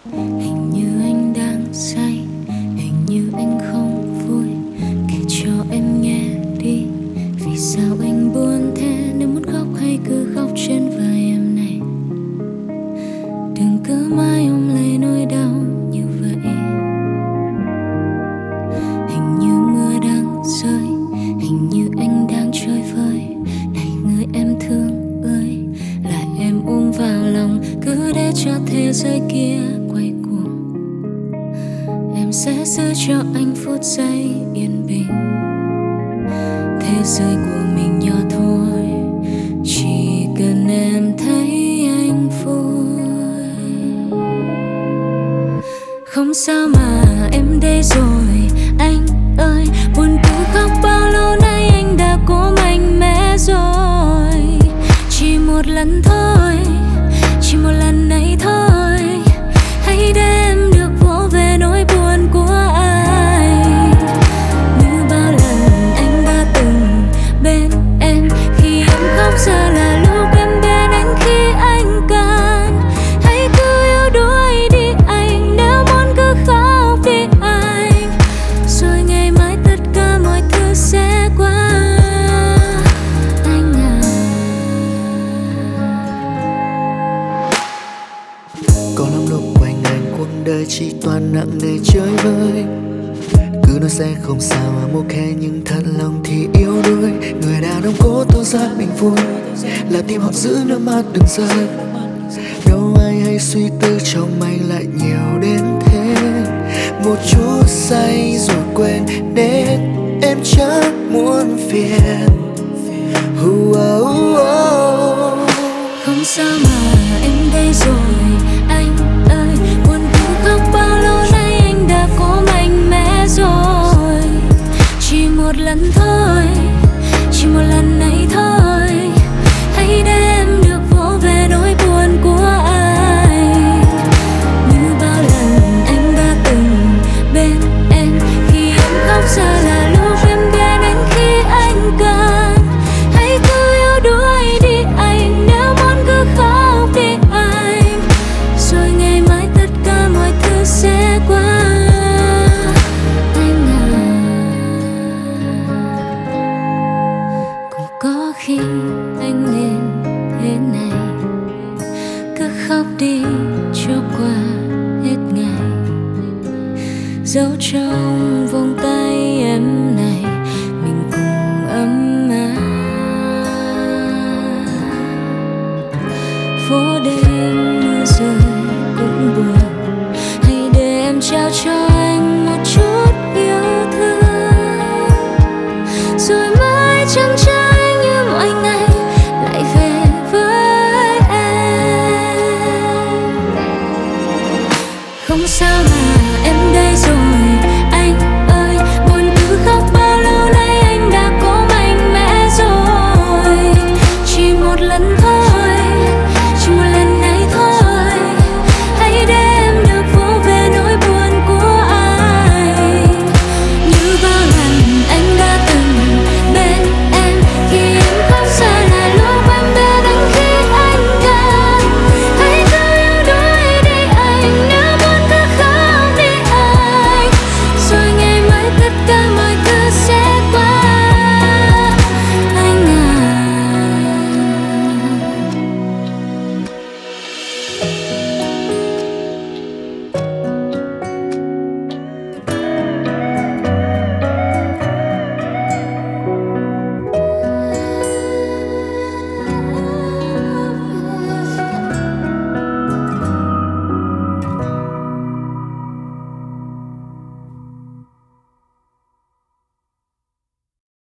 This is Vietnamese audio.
Hình như anh đang say, hình như anh không vui. Kể cho em nghe đi, vì sao anh buồn thế? Nếu muốn khóc hay cứ khóc trên vai em này. Đừng cứ mãi ôm lấy nỗi đau như vậy. Hình như mưa đang rơi, hình như anh đang chơi vơi. Này người em thương ơi, là em ôm vào lòng, cứ để cho thế giới kia quay cuồng. Em sẽ giữ cho anh phút giây yên bình. Thế giới của mình nhỏ thôi, chỉ cần em thấy anh vui. Không sao mà em đây rồi anh ơi, buồn cứ khóc bao lâu nay anh đã cố mạnh mẽ rồi. Chỉ một lần thôi, chỉ một lần này thôi, hãy để em được vỗ về nỗi buồn của anh. Như bao lần anh đã từng bên em khi em khóc, giờ là lúc em bên anh khi anh cần. Hãy cứ yếu đuối đi anh, nếu muốn cứ khóc đi anh, rồi ngày mai tất cả mọi thứ sẽ qua. Anh à, có lắm lúc quanh anh cuộc đời chỉ toàn nặng nề chơi vơi. Cứ nói sẽ không sao một khe, nhưng thật lòng thì yếu đuối. Người đàn ông cố tỏ ra mình vui, là tim họ giữ nước mắt đừng rơi. Đâu ai hay suy tư trong anh lại nhiều đến thế. Một chút say rồi quên đến, em chẳng muốn phiền. không sao mà em đây rồi anh ơi, buồn cứ khóc bao lâu nay anh đã cố mạnh mẽ rồi. Chỉ một lần thôi, chỉ một lần này thôi, hãy để em được vỗ về nỗi buồn của anh. Như bao lần anh đã từng bên em khi em khóc, giờ là lúc em bên anh khi anh cần. Hãy cứ yếu đuối đi anh, nếu muốn cứ khóc đi anh, rồi ngày mai tất cả mọi thứ sẽ qua. Anh à, cũng có khi anh nên thế này, cứ khóc đi cho qua hết ngày, giấu trong vòng tay